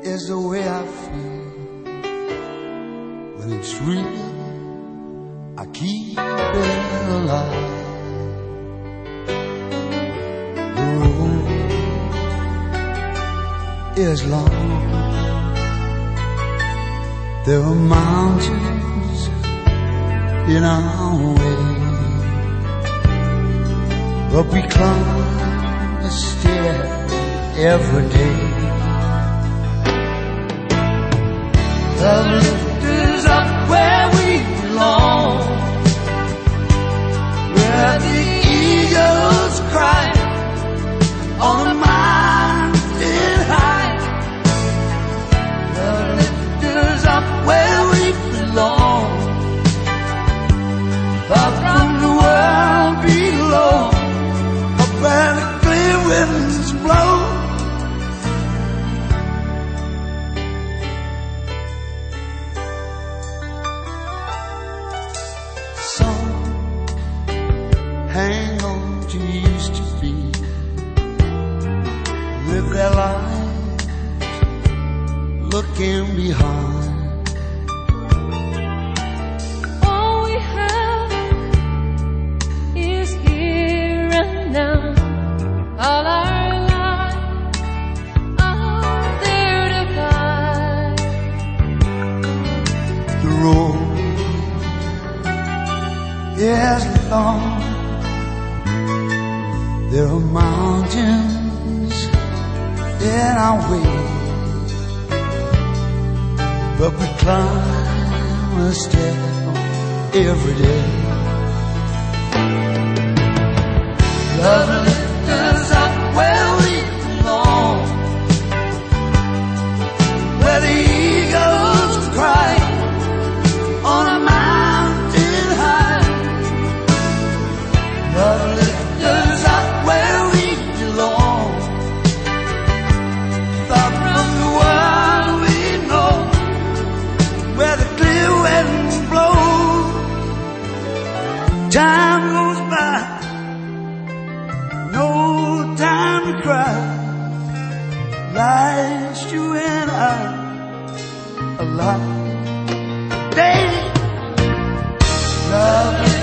is the way I feel. When it's real, I keep it alive. The road is long. There are mountains in our way, but we climb a stair every day. Love lift us up where we belong, where the eagles cry on a mountain high. Love lift us up where we belong, far from the world below, up where the clear winds blow. Hang on to used to be, live their lives looking behind. All we have is here and now. All our lives are there to find. The road is long. There are mountains in our way, but we climb a step every day. Love lifts us up where we belong, where the eagles cry on a mountain high. Love lifts us up where we belong, far from the world we know, where the clear winds blow. Time goes by, no time to cry. Life's you and I alive. Day, love.